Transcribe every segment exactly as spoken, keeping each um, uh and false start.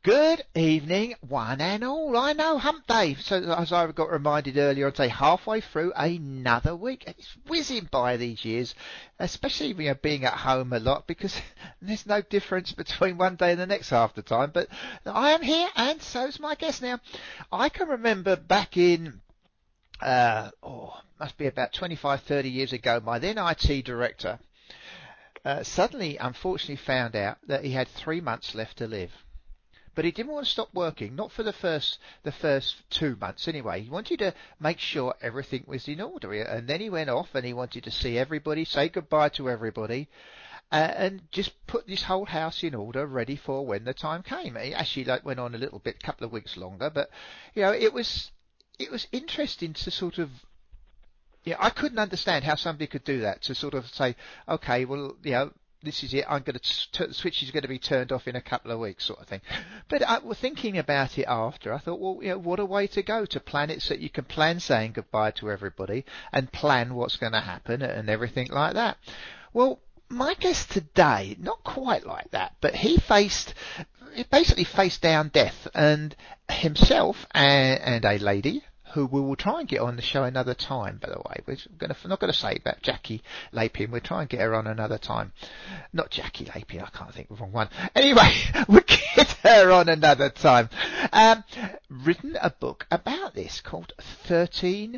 Good evening, one and all. I know, hump day. So as I got reminded earlier, I'd say halfway through another week. It's whizzing by these years, especially you know, being at home a lot, because there's no difference between one day and the next half the time. But I am here, and so's my guest now. I can remember back in, uh, oh, must be about twenty-five, thirty years ago, my then I T director uh, suddenly, unfortunately, found out that he had three months left to live. But he didn't want to stop working, not for the first the first two months anyway. He wanted to make sure everything was in order. And then he went off and he wanted to see everybody, say goodbye to everybody, uh, and just put this whole house in order, ready for when the time came. He actually like, went on a little bit, a couple of weeks longer. But, you know, it was it was interesting to sort of, yeah, I couldn't understand how somebody could do that, to sort of say, okay, well, you know, this is it, I'm going to, t- the switch is going to be turned off in a couple of weeks sort of thing. But I was thinking about it after. I thought, well, you know, what a way to go, to plan it so that you can plan saying goodbye to everybody and plan what's going to happen and everything like that. Well, my guest today, not quite like that, but he faced, he basically faced down death, and himself and, and a lady who we will try and get on the show another time, by the way. We're going to, not going to say about Jackie Lapin. We'll try and get her on another time. Not Jackie Lapin, I can't think of the wrong one. Anyway, we'll get her on another time. Um, written a book about this called thirteen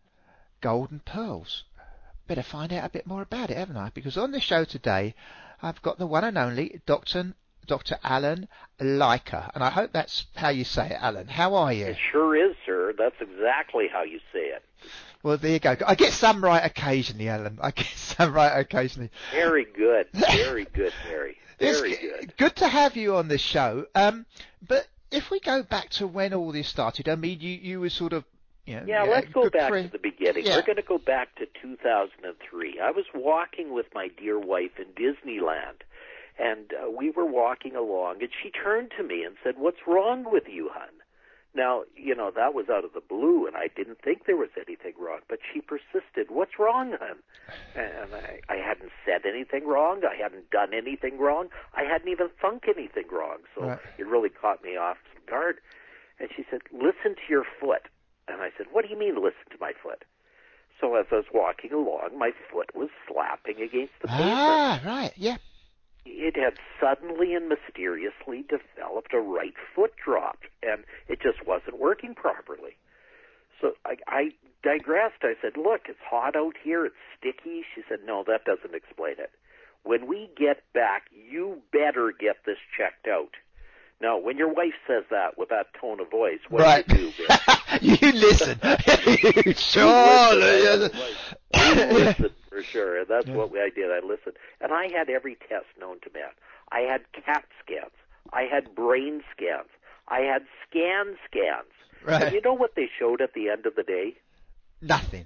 Golden Pearls. Better find out a bit more about it, haven't I? Because on the show today, I've got the one and only Doctor Doctor Alan Leica, and I hope that's how you say it, Alan. How are you? It sure is, sir. That's exactly how you say it. Well, there you go. I get some right occasionally, Alan. I get some right occasionally. Very good. Very good, Harry. Very it's good. Good to have you on the show. Um, but if we go back to when all this started, I mean, you, you were sort of, you know, yeah, yeah, let's go back cre- to the beginning. Yeah. We're going to go back to two thousand three. I was walking with my dear wife in Disneyland, and uh, we were walking along, and she turned to me and said, "What's wrong with you, hon?" Now, you know, that was out of the blue, and I didn't think there was anything wrong, but she persisted, "What's wrong, hon?" And I, I hadn't said anything wrong. I hadn't done anything wrong. I hadn't even thunk anything wrong, so Right. It really caught me off guard. And she said, "Listen to your foot." And I said, "What do you mean, listen to my foot?" So as I was walking along, my foot was slapping against the pavement. Ah, right, yeah. It had suddenly and mysteriously developed a right foot drop, and it just wasn't working properly. So I, I digressed. I said, "Look, it's hot out here. It's sticky." She said, "No, that doesn't explain it. When we get back, you better get this checked out." Now, when your wife says that with that tone of voice, what right. do you do, Bill? You listen. you sure. You listen, you listen for sure, and that's Yeah. what I did. I listened. And I had every test known to man. I had CAT scans. I had brain scans. I had scan scans. Right. And you know what they showed at the end of the day? Nothing.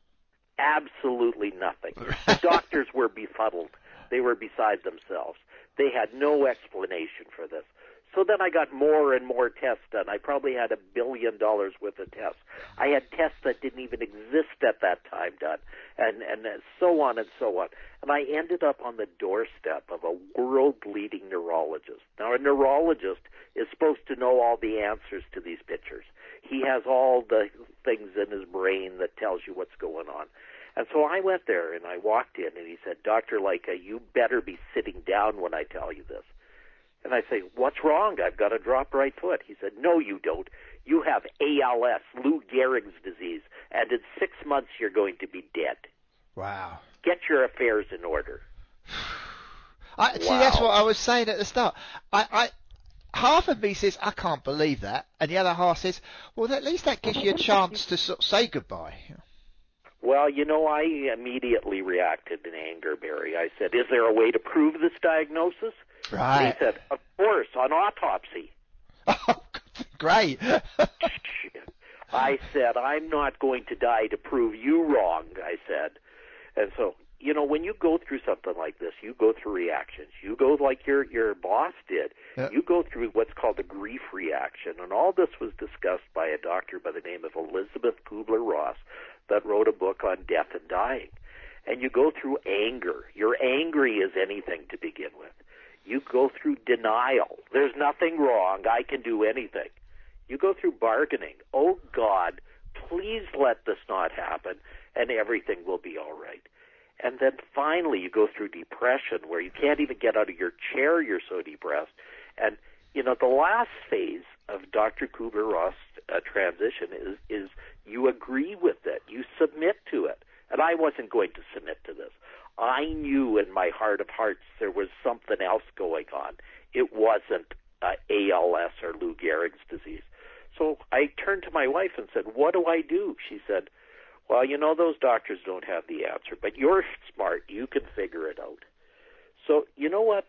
Absolutely nothing. The doctors were befuddled. They were beside themselves. They had no explanation for this. So then I got more and more tests done. I probably had a billion dollars worth of tests. I had tests that didn't even exist at that time done, and, and so on and so on. And I ended up on the doorstep of a world-leading neurologist. Now, a neurologist is supposed to know all the answers to these pictures. He has all the things in his brain that tells you what's going on. And so I went there, and I walked in, and he said, "Doctor Leica, you better be sitting down when I tell you this." And I say, "What's wrong? I've got a dropped right foot." He said, "No, you don't. You have A L S, Lou Gehrig's disease, and in six months you're going to be dead. Wow. Get your affairs in order." I, see, Wow. that's what I was saying at the start. I, I, half of me says, I can't believe that, and the other half says, well, at least that gives you a chance to sort of say goodbye. Well, you know, I immediately reacted in anger, Barry. I said, "Is there a way to prove this diagnosis?" Right. And he said, "Of course, on autopsy." Oh, great. I said, "I'm not going to die to prove you wrong," I said. And so, you know, when you go through something like this, you go through reactions. You go like your, your boss did. Yeah. You go through what's called a grief reaction. And all this was discussed by a doctor by the name of Elizabeth Kubler-Ross that wrote a book on death and dying. And you go through anger. You're angry as anything to begin with. You go through denial. There's nothing wrong. I can do anything. You go through bargaining. Oh, God, please let this not happen, and everything will be all right. And then finally you go through depression where you can't even get out of your chair. You're so depressed. And, you know, the last phase of Doctor Kubler-Ross uh, transition is, is you agree with it. You submit to it. And I wasn't going to submit to this. I knew in my heart of hearts there was something else going on. It wasn't uh, A L S or Lou Gehrig's disease. So I turned to my wife and said, what do I do? She said, well, you know, those doctors don't have the answer, but you're smart. You can figure it out. So you know what?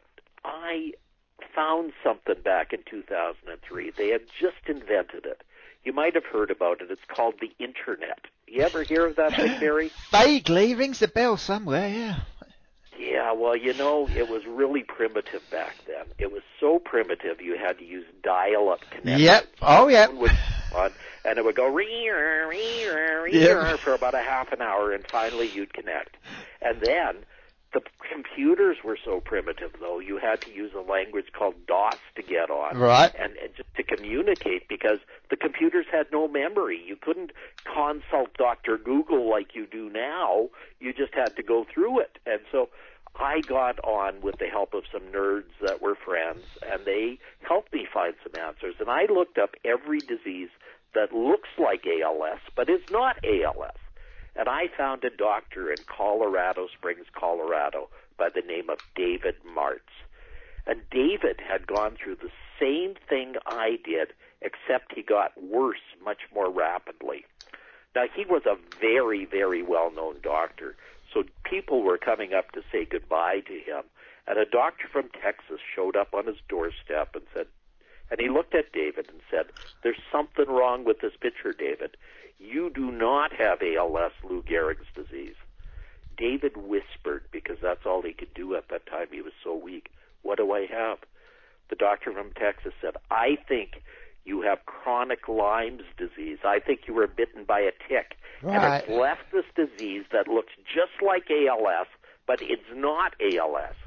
I found something back in two thousand three. They had just invented it. You might have heard about it. It's called the Internet. You ever hear of that thing, Barry? Vaguely rings a bell somewhere, yeah. Yeah, well, you know, it was really primitive back then. It was so primitive you had to use dial-up connections. Yep. Oh, yep. And it would go re-er, re-er, re-er Yep. for about a half an hour, and finally you'd connect. And then the computers were so primitive, though, you had to use a language called DOS to get on. Right. And, and just to communicate, because the computers had no memory. You couldn't consult Doctor Google like you do now. You just had to go through it. And so I got on with the help of some nerds that were friends, and they helped me find some answers. And I looked up every disease that looks like A L S, but is not A L S. And I found a doctor in Colorado Springs, Colorado, by the name of David Martz. And David had gone through the same thing I did, except he got worse much more rapidly. Now, he was a very, very well-known doctor, so people were coming up to say goodbye to him. And a doctor from Texas showed up on his doorstep and said, and he looked at David and said, there's something wrong with this picture, David. You do not have A L S, Lou Gehrig's disease. David whispered, because that's all he could do at that time. He was so weak. What do I have? The doctor from Texas said, I think you have chronic Lyme's disease. I think you were bitten by a tick. Right. And it's left this disease that looks just like A L S, but it's not A L S.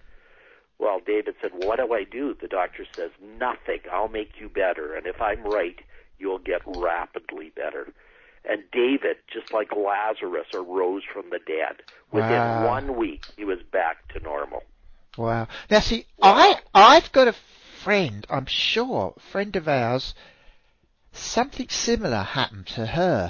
Well, David said, what do I do? The doctor says, nothing. I'll make you better. And if I'm right, you'll get rapidly better. And David, just like Lazarus, arose from the dead. Within Wow. one week, he was back to normal. Wow. Now, see, Wow. I, I've got a friend, I'm sure, a friend of ours, something similar happened to her.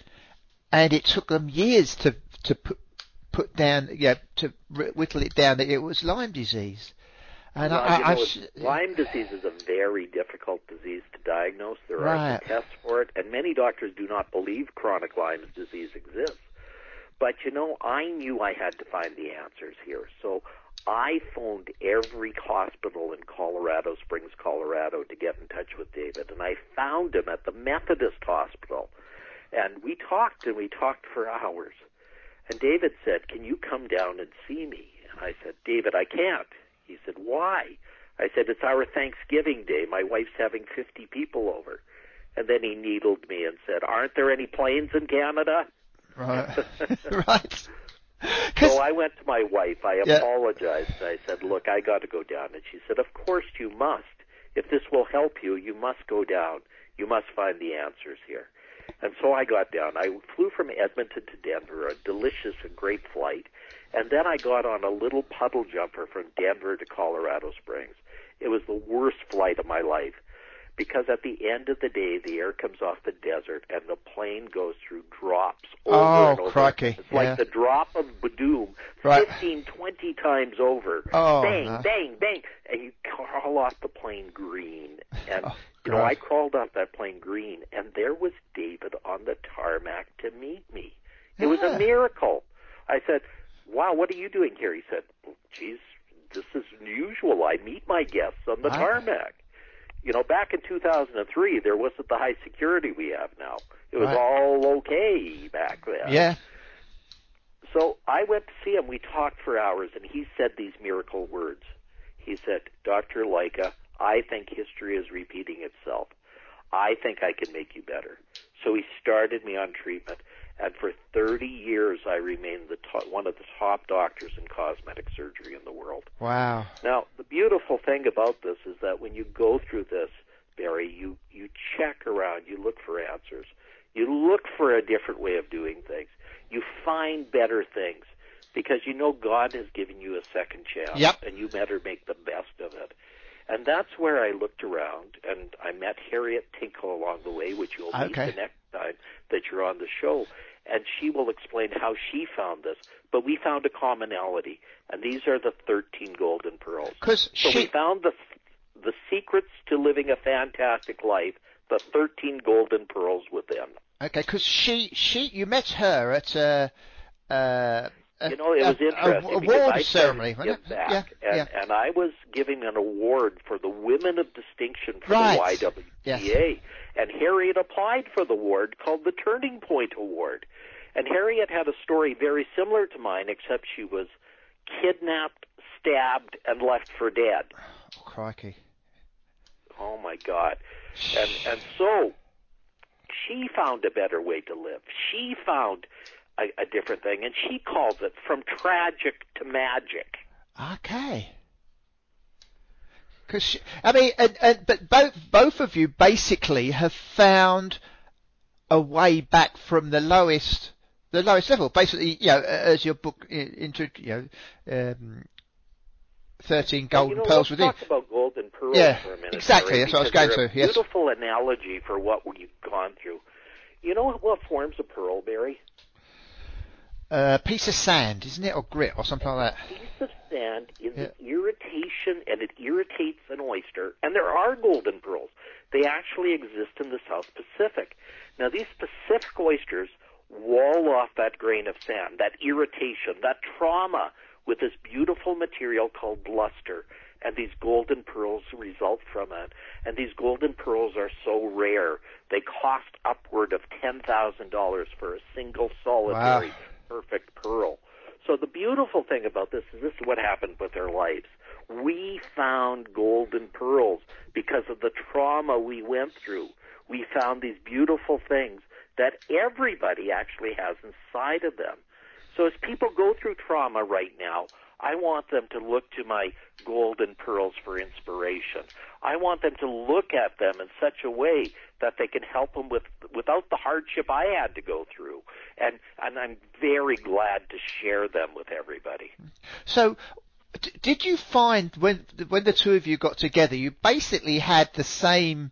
And it took them years to, to put, put down, yeah, to whittle it down that it was Lyme disease. And well, I, you I, know, I, Lyme disease is a very difficult disease to diagnose. There Right. are some tests for it, and many doctors do not believe chronic Lyme disease exists. But, you know, I knew I had to find the answers here. So I phoned every hospital in Colorado Springs, Colorado, to get in touch with David, and I found him at the Methodist Hospital. And we talked, and we talked for hours. And David said, can you come down and see me? And I said, David, I can't. He said, why? I said, it's our Thanksgiving Day. My wife's having fifty people over. And then he needled me and said, aren't there any planes in Canada? right. right. So I went to my wife. I Yeah. apologized. I said, look, I got to go down. And she said, of course you must. If this will help you, you must go down. You must find the answers here. And so I got down. I flew from Edmonton to Denver, a delicious and great flight. And then I got on a little puddle jumper from Denver to Colorado Springs. It was the worst flight of my life because at the end of the day, the air comes off the desert and the plane goes through drops over Oh, and over. crikey. It's Yeah. like the drop of doom Right. fifteen, twenty times over. Oh, bang, no. bang, bang. And you crawl off the plane green. And, Oh, you know, I God. crawled off that plane green, and there was David on the tarmac to meet me. It was Yeah. a miracle. I said, wow, what are you doing here? He said, geez, this is unusual. I meet my guests on the Wow. tarmac. You know, back in two thousand three, there wasn't the high security we have now. It was Right. all okay back then. Yeah. So I went to see him. We talked for hours, and he said these miracle words. He said, Doctor Leica, I think history is repeating itself. I think I can make you better. So he started me on treatment. And for thirty years, I remained the top, one of the top doctors in cosmetic surgery in the world. Wow. Now, the beautiful thing about this is that when you go through this, Barry, you, you check around, you look for answers. You look for a different way of doing things. You find better things because you know God has given you a second chance, yep. and you better make the best of it. And that's where I looked around, and I met Harriet Tinkle along the way, which you'll meet okay. the next time that you're on the show. And she will explain how she found this. But we found a commonality, and these are the thirteen golden pearls. So she... we found the the secrets to living a fantastic life, the thirteen golden pearls within. Okay, because she, she, you met her at a... Uh, You know, it was a, interesting a, a because award I ceremony, started to give back, yeah, and, yeah. and I was giving an award for the Women of Distinction for right. the Y W C A, yes. And Harriet applied for the award called the Turning Point Award. And Harriet had a story very similar to mine, except she was kidnapped, stabbed, and left for dead. Oh, crikey. Oh, my God. And, and so she found a better way to live. She found a, a different thing, and she calls it from tragic to magic. Okay. Because I mean, and, and, but both both of you basically have found a way back from the lowest the lowest level. Basically, you know, as your book into you know, um, thirteen golden you know, pearls let's within. Talk about golden pearls yeah, for a minute. exactly. Barry, That's what I was going to. A Yes. Beautiful analogy for what we've gone through. You know what forms a pearl, Barry? A uh, piece of sand, isn't it, or grit, or something like that? A piece of sand is yeah. an irritation, and it irritates an oyster. And there are golden pearls. They actually exist in the South Pacific. Now, these Pacific oysters wall off that grain of sand, that irritation, that trauma, with this beautiful material called luster. And these golden pearls result from it. And these golden pearls are so rare, they cost upward of ten thousand dollars for a single solitary wow. perfect pearl. So the beautiful thing about this is this is what happened with their lives. We found golden pearls because of the trauma we went through. We found these beautiful things that everybody actually has inside of them. So as people go through trauma right now, I want them to look to my golden pearls for inspiration. I want them to look at them in such a way that they can help them with without the hardship I had to go through. And and I'm very glad to share them with everybody. So d- did you find when when the two of you got together, you basically had the same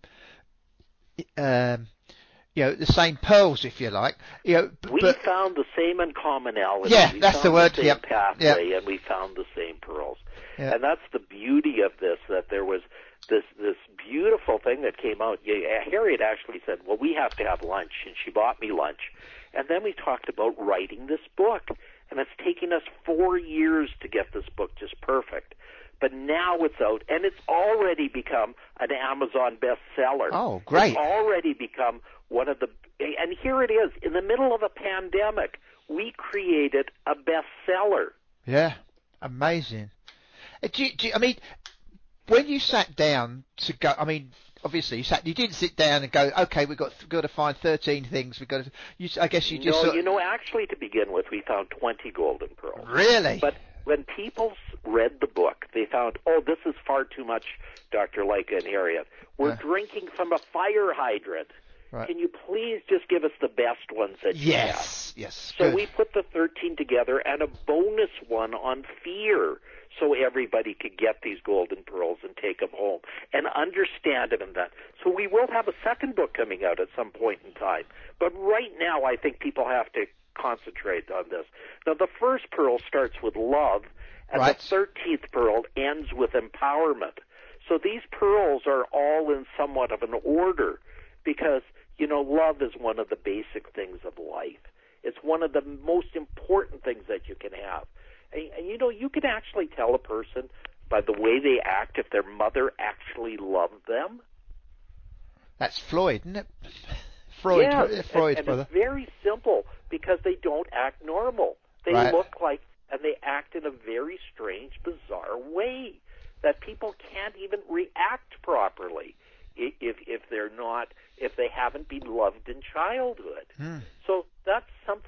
um you know, the same pearls, if you like. You know, b- we but, found the same in commonality. Yeah, we that's found the word. The same yep. pathway, yep. and we found the same pearls. Yep. And that's the beauty of this, that there was this this beautiful thing that came out. Yeah, Harriet actually said, well, we have to have lunch, and she bought me lunch. And then we talked about writing this book, and it's taken us four years to get this book just perfect. But now it's out, and it's already become an Amazon bestseller. Oh, great. It's already become one of the, and here it is, in the middle of a pandemic, we created a bestseller. Yeah, amazing. Do you, do you, I mean, when you sat down to go, I mean, obviously you sat, you didn't sit down and go, okay, we've got, got to find thirteen things, we've got to, you, I guess you just No, sort you know, actually to begin with, we found twenty golden pearls. Really? But when people read the book, they found, oh, this is far too much, Doctor Leica and Harriet. We're uh, drinking from a fire hydrant. Right. Can you please just give us the best ones that you have? Yes, yes. So good. we put the thirteen together and a bonus one on fear, so everybody could get these golden pearls and take them home and understand them in that. So we will have a second book coming out at some point in time. But right now I think people have to concentrate on this. Now the first pearl starts with love, and right. the thirteenth pearl ends with empowerment. So these pearls are all in somewhat of an order because, you know, love is one of the basic things of life. It's one of the most important things that you can have. And, and, you know, you can actually tell a person by the way they act if their mother actually loved them. That's Floyd, isn't it? Freud, yeah, Freud, and, and brother. It's very simple because they don't act normal. They right. look like, and they act in a very strange, bizarre way that people can't even react properly if if they're not, if they haven't been loved in childhood. Hmm. So that's something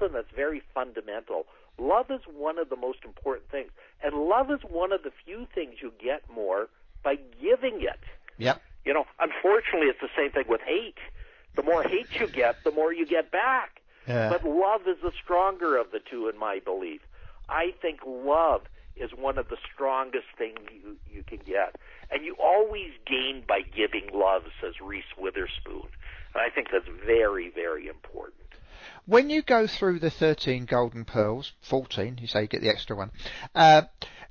fundamental. Love is one of the most important things. And love is one of the few things you get more by giving it. Yep. You know, unfortunately, it's the same thing with hate. The more hate you get, the more you get back. Yeah. But love is the stronger of the two, in my belief. I think love is one of the strongest things you, you can get. And you always gain by giving love, says Reese Witherspoon. And I think that's very, very important. When you go through the thirteen golden pearls, fourteen, you say you get the extra one, uh,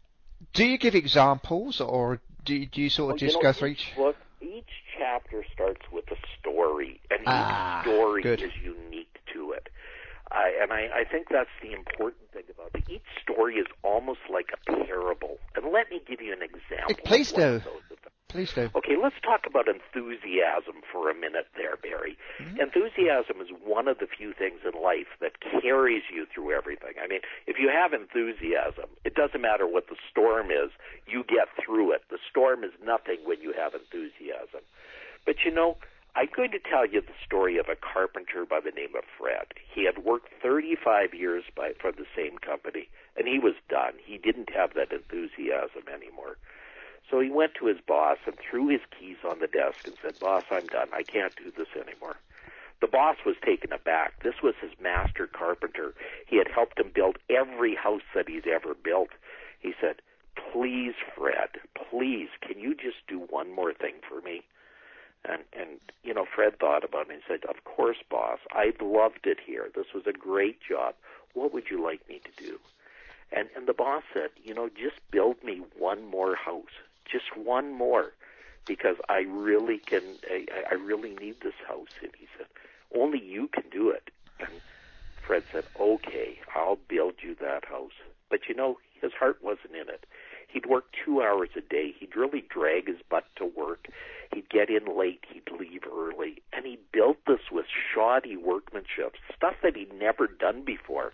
do you give examples, or do you, do you sort of well, just you know, go through each? Look, each chapter starts with a story, and Ah, each story good. is unique to it. Uh, and I, I think that's the important thing about it. Each story is almost like a parable. And let me give you an example. Please of one do. of those. Please do. Okay, let's talk about enthusiasm for a minute there, Barry. Mm-hmm. Enthusiasm is one of the few things in life that carries you through everything. I mean, if you have enthusiasm, it doesn't matter what the storm is, you get through it. The storm is nothing when you have enthusiasm. But you know, I'm going to tell you the story of a carpenter by the name of Fred. He had worked thirty-five years by, for the same company, and he was done. He didn't have that enthusiasm anymore. So he went to his boss and threw his keys on the desk and said, "Boss, I'm done. I can't do this anymore." The boss was taken aback. This was his master carpenter. He had helped him build every house that he's ever built. He said, "Please, Fred, please, can you just do one more thing for me?" And, and you know, Fred thought about it and said, "Of course, boss. I loved it here. This was a great job. What would you like me to do?" And, and the boss said, "You know, just build me one more house. Just one more, because I really can, I, I really need this house." And he said, "Only you can do it." And Fred said, "Okay, I'll build you that house." But you know, his heart wasn't in it. He'd work two hours a day. He'd really drag his butt to work. He'd get in late. He'd leave early. And he built this with shoddy workmanship, stuff that he'd never done before.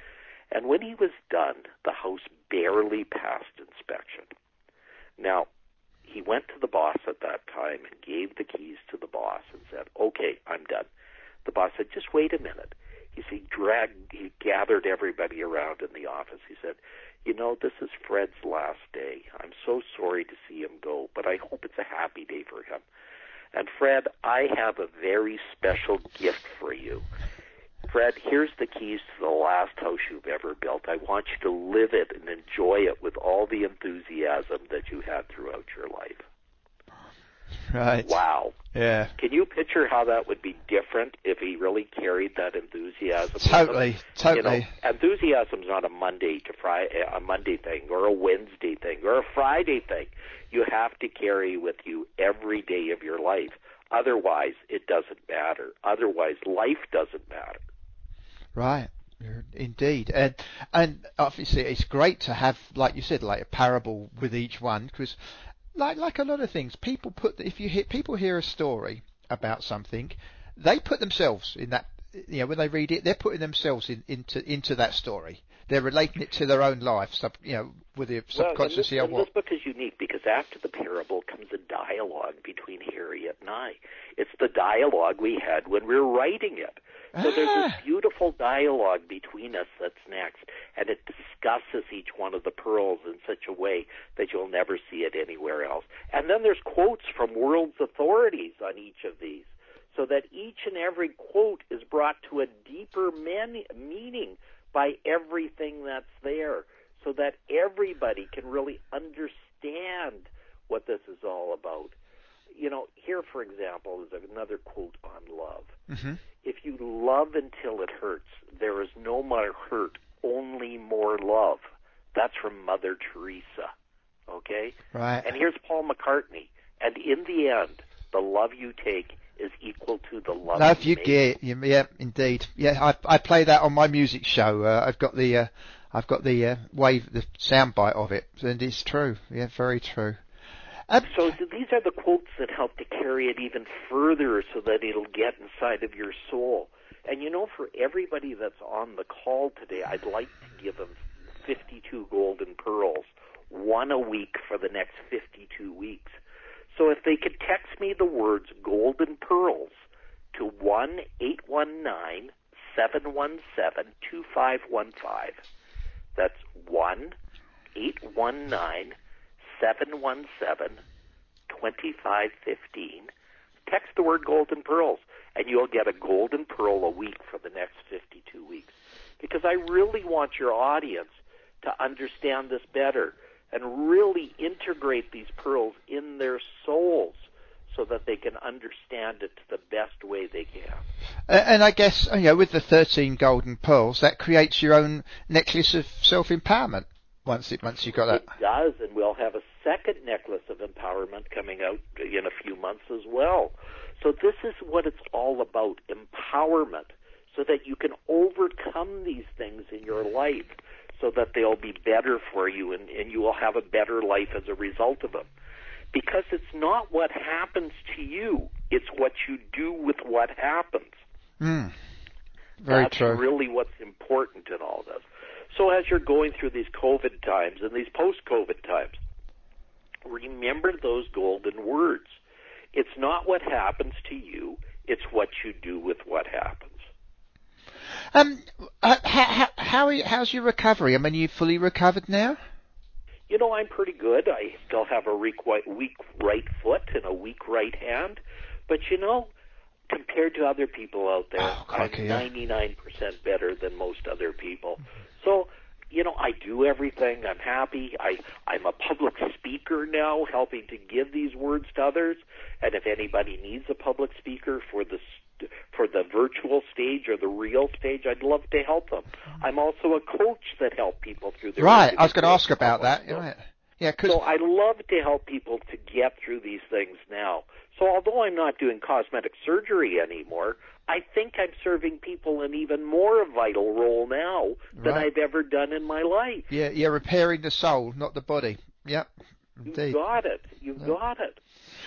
And when he was done, the house barely passed inspection. Now, he went to the boss at that time and gave the keys to the boss and said, "Okay, I'm done." The boss said, "Just wait a minute." He said, he dragged, he gathered everybody around in the office. He said, "You know, this is Fred's last day. I'm so sorry to see him go, but I hope it's a happy day for him. And Fred, I have a very special gift for you. Fred, here's the keys to the last house you've ever built. I want you to live it and enjoy it with all the enthusiasm that you had throughout your life." Right. Wow. Yeah. Can you picture how that would be different if he really carried that enthusiasm? Totally. Totally. You know, enthusiasm's not a Monday to Friday, a Monday thing, or a Wednesday thing, or a Friday thing. You have to carry with you every day of your life. Otherwise, it doesn't matter. Otherwise, life doesn't matter. Right. Indeed. And and obviously it's great to have, like you said, like a parable with each one, because like like a lot of things, people put, if you hear, people hear a story about something, they put themselves in that, you know, when they read it, they're putting themselves in, into into that story. They're relating it to their own life, sub, you know, with their subconsciously. Well, and this, or and this book is unique because after the parable comes a dialogue between Harriet and I. It's the dialogue we had when we were writing it. So ah. there's this beautiful dialogue between us that's next, and it discusses each one of the pearls in such a way that you'll never see it anywhere else. And then there's quotes from world's authorities on each of these, so that each and every quote is brought to a deeper man- meaning by everything that's there, so that everybody can really understand what this is all about. You know, here, for example, is another quote on love. Mm-hmm. If you love until it hurts, there is no more hurt, only more love. That's from Mother Teresa, okay? Right. And here's Paul McCartney. And in the end, the love you take is equal to the love, love you, you make. get. Yeah, indeed. Yeah, I I play that on my music show. Uh, I've got the uh, I've got the uh, wave, the soundbite of it, and it's true. Yeah, very true. Um, so these are the quotes that help to carry it even further so that it'll get inside of your soul. And you know, for everybody that's on the call today, I'd like to give them fifty-two golden pearls, one a week for the next fifty-two weeks. So if they could text me the words golden pearls to one eight one nine, seven one seven, two five one five. That's one eight one nine, seven one seven, two five one five. Text the word Golden Pearls, and you'll get a golden pearl a week for the next fifty-two weeks. Because I really want your audience to understand this better and really integrate these pearls in their souls so that they can understand it the best way they can. Uh, and I guess, you know, with the thirteen golden pearls, that creates your own necklace of self-empowerment once it once you got that. It does, and we'll have a second necklace of empowerment coming out in a few months as well. So this is what it's all about, empowerment, so that you can overcome these things in your life so that they'll be better for you and, and you will have a better life as a result of them. Because it's not what happens to you, it's what you do with what happens. Mm. Very That's true. really what's important in all this. So as you're going through these COVID times and these post-COVID times, remember those golden words. It's not what happens to you, it's what you do with what happens. Um, uh, how, how, how's your recovery? I mean, are you fully recovered now? You know, I'm pretty good. I still have a weak, weak right foot and a weak right hand. But, you know, compared to other people out there, oh, crikey, I'm yeah. ninety-nine percent better than most other people. So, you know, I do everything. I'm happy. I, I'm a public speaker now, helping to give these words to others. And if anybody needs a public speaker for the for the virtual stage or the real stage, I'd love to help them. I'm also a coach that helps people through their Right, I was going to individual ask about that. problems. Right. Yeah, cause So I love to help people to get through these things now. So although I'm not doing cosmetic surgery anymore, I think I'm serving people an even more vital role now than Right. I've ever done in my life. Yeah, you're repairing the soul, not the body. Yep, indeed. You've got it. You've Yeah. got it.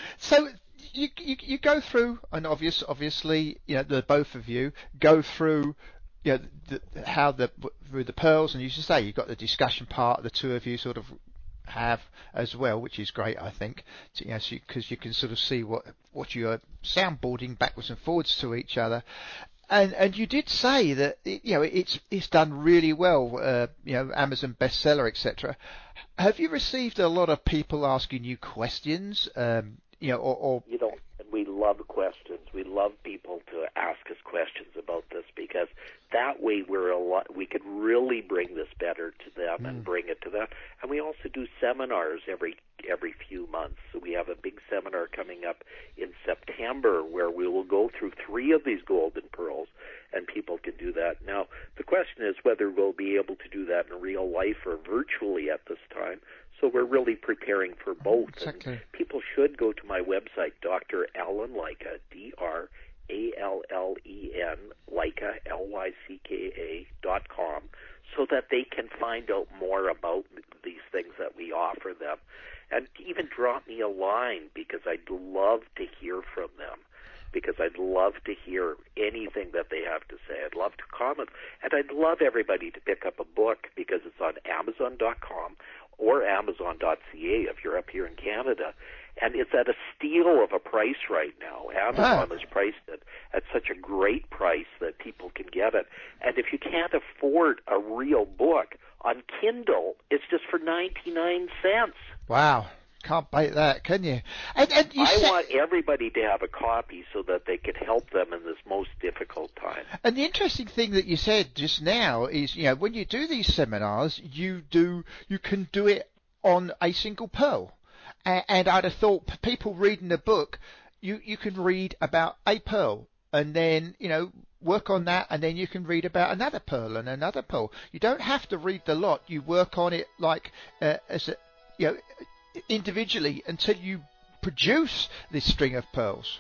So you, you you go through, and obvious, obviously, you know, the both of you go through, you know, the, how the through the pearls, and you should say you've got the discussion part. The two of you sort of have as well, which is great, I think, to, you know, because so you, you can sort of see what what you are soundboarding backwards and forwards to each other. And and you did say that it, you know it's it's done really well, uh, you know, Amazon bestseller, et cetera. Have you received a lot of people asking you questions, um, you know, or, or You know, and we love questions. We love people to ask us questions about this because that way we're a lot, we could really bring this better to them Mm. and bring it to them. And we also do seminars every every few months. So we have a big seminar coming up in September where we will go through three of these golden pearls, and people can do that. Now, the question is whether we'll be able to do that in real life or virtually at this time. So we're really preparing for both. Exactly. And people should go to my website, Doctor Allen Lycka, D R A L L E N, Lycka, L Y C K A dot com, so that they can find out more about these things that we offer them. And even drop me a line, because I'd love to hear from them, because I'd love to hear anything that they have to say. I'd love to comment. And I'd love everybody to pick up a book, because it's on Amazon dot com or Amazon dot C A if you're up here in Canada. And it's at a steal of a price right now. Amazon Ah. is priced at, at such a great price that people can get it. And if you can't afford a real book, on Kindle, it's just for ninety-nine cents. Wow, can't beat that, can you? And, and you I said, want everybody to have a copy so that they can help them in this most difficult time. and the interesting thing that you said just now is, you know, when you do these seminars, you do you can do it on a single pearl. And, and I'd have thought people reading the book, you you can read about a pearl, and then, you know, work on that, and then you can read about another pearl and another pearl. You don't have to read the lot. You work on it like uh, as a, you know, individually until you produce this string of pearls.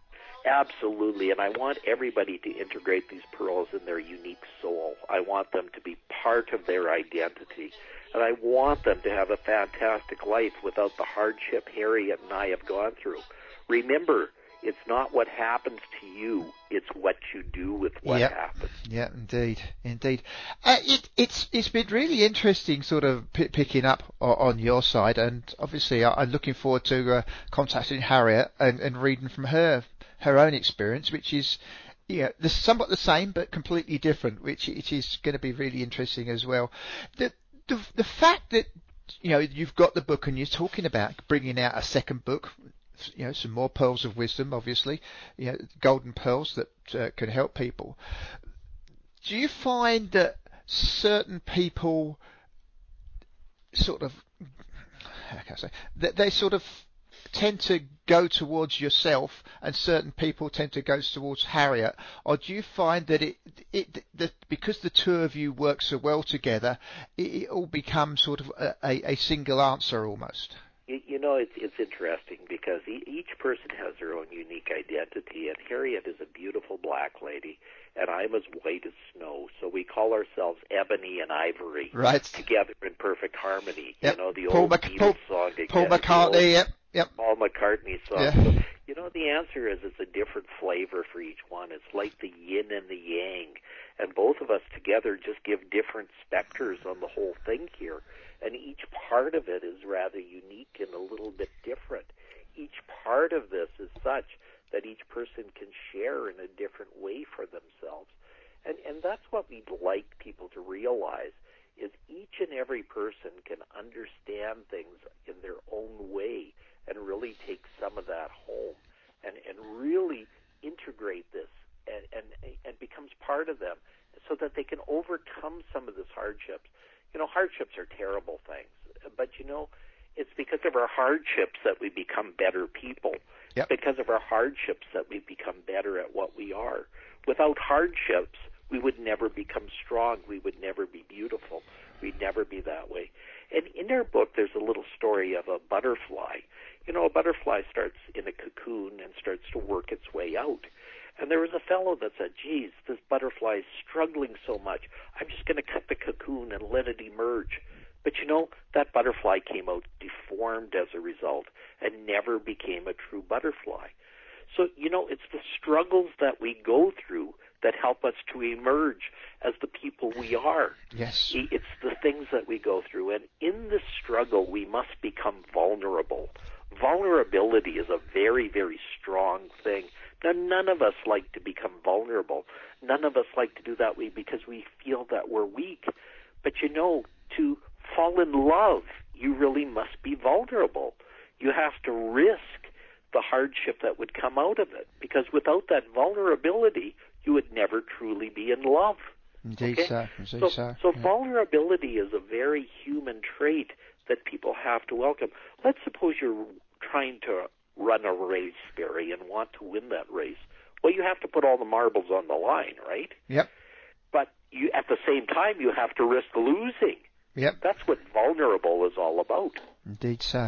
Absolutely, and I want everybody to integrate these pearls in their unique soul. I want them to be part of their identity, and I want them to have a fantastic life without the hardship Harriet and I have gone through. Remember, it's not what happens to you, it's what you do with what Yep. happens. Yeah, indeed, indeed. Uh, it, it's it's been really interesting, sort of p- picking up o- on your side, and obviously I, I'm looking forward to uh, contacting Harriet and, and reading from her her own experience, which is yeah, they're somewhat the same but completely different, which it is going to be really interesting as well. The the the fact that you know you've got the book and you're talking about bringing out a second book, you know, some more pearls of wisdom, obviously, you know, golden pearls that uh, can help people. Do you find that certain people sort of, how can I say, that they sort of tend to go towards yourself and certain people tend to go towards Harriet, or do you find that it, it that because the two of you work so well together, it, it all becomes sort of a, a, a single answer almost? You, you know, it's it's interesting because e- each person has their own unique identity, and Harriet is a beautiful black lady, and I'm as white as snow. So we call ourselves Ebony and Ivory, right, together in perfect harmony. Yep. You know, the Paul old Mac- Beatles Paul, song. Paul McCartney, yep, yep. Paul McCartney song. Yeah. So, you know, the answer is it's a different flavor for each one. It's like the yin and the yang, and both of us together just give different specters on the whole thing here. And each part of it is rather unique and a little bit different. Each part of this is such that each person can share in a different way for themselves. And and that's what we'd like people to realize, is each and every person can understand things in their own way and really take some of that home and, and really integrate this and, and, and becomes part of them so that they can overcome some of these hardships. You know, hardships are terrible things, but, you know, it's because of our hardships that we become better people. Yep. Because of our hardships that we become better at what we are. Without hardships, we would never become strong. We would never be beautiful. We'd never be that way. And in our book, there's a little story of a butterfly. You know, a butterfly starts in a cocoon and starts to work its way out. And there was a fellow that said, geez, this butterfly is struggling so much. I'm just going to cut the cocoon and let it emerge. But, you know, that butterfly came out deformed as a result and never became a true butterfly. So, you know, it's the struggles that we go through that help us to emerge as the people we are. Yes. It's the things that we go through. And in the struggle, we must become vulnerable. Vulnerability is a very, very strong thing. Now, none of us like to become vulnerable. None of us like to do that way because we feel that we're weak. But, you know, to fall in love, you really must be vulnerable. You have to risk the hardship that would come out of it, because without that vulnerability, you would never truly be in love. Indeed, okay? so. Indeed, so. so. So yeah. vulnerability is a very human trait that people have to welcome. Let's suppose you're trying to run a race, Barry, and want to win that race. Well, you have to put all the marbles on the line, right? Yep. But you, at the same time, you have to risk losing. Yep. That's what vulnerable is all about. Indeed, so.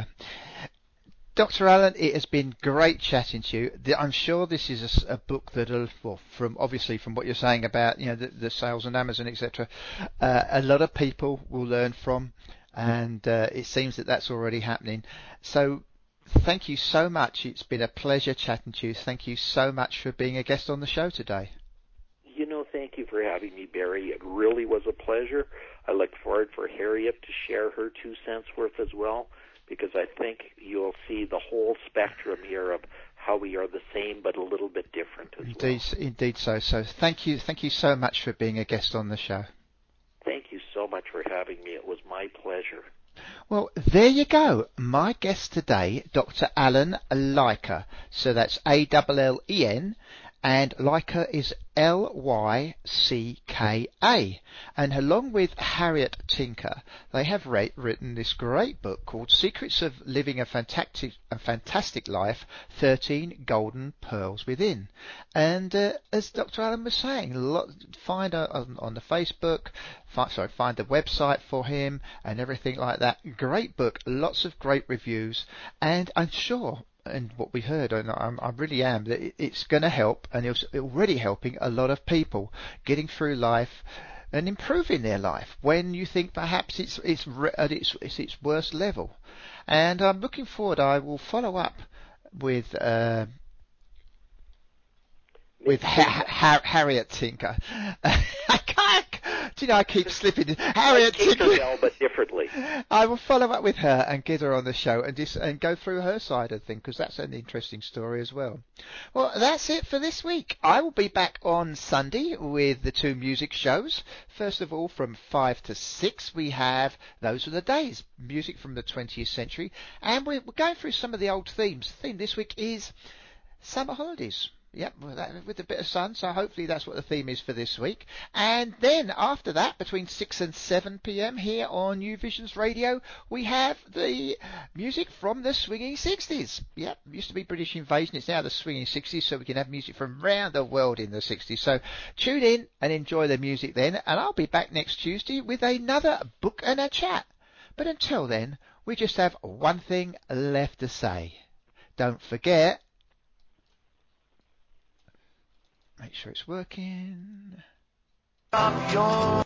Doctor Allen, it has been great chatting to you. I'm sure this is a, a book that, well, from obviously from what you're saying about, you know, the, the sales on Amazon, et cetera, uh, a lot of people will learn from, and uh, it seems that that's already happening. So, thank you so much. It's been a pleasure chatting to you. Thank you so much for being a guest on the show today. You know, thank you for having me, Barry. It really was a pleasure. I look forward for Harriet to share her two cents worth as well, because I think you'll see the whole spectrum here of how we are the same but a little bit different as indeed, well. Indeed so. So thank you, thank you so much for being a guest on the show. Thank you so much for having me. It was my pleasure. Well, there you go. My guest today, Doctor Alan Lycka. So that's A L L E N, and Lycka is L Y C K A. And along with Harriet Tinker, they have re- written this great book called Secrets of Living a Fantastic, a Fantastic Life, thirteen Golden Pearls Within. And uh, as Doctor Allen was saying, lot, find her on, on the Facebook, find, sorry, find the website for him and everything like that. Great book, lots of great reviews, and I'm sure, and what we heard, and I'm, I really am, that it's going to help, and it's already helping a lot of people getting through life and improving their life when you think perhaps it's it's at its it's its worst level. And I'm looking forward. I will follow up with uh, with ha- ha- Harriet Tinker. I can't Do you know, I keep slipping. Harriet Like Tingley. Tinkerbell, but differently. I will follow up with her and get her on the show and just and go through her side of things, because that's an interesting story as well. Well, that's it for this week. I will be back on Sunday with the two music shows. First of all, from five to six, we have Those Are the Days, music from the twentieth century, and we're, we're going through some of the old themes. The theme this week is summer holidays. Yep, well, that, with a bit of sun, so hopefully that's what the theme is for this week. And then after that, between six and seven p.m. here on New Visions Radio, we have the music from the swinging sixties. Yep, used to be British Invasion, it's now the swinging sixties, so we can have music from around the world in the sixties. So tune in and enjoy the music then, and I'll be back next Tuesday with another book and a chat. But until then, we just have one thing left to say. Don't forget, make sure it's working. Stop your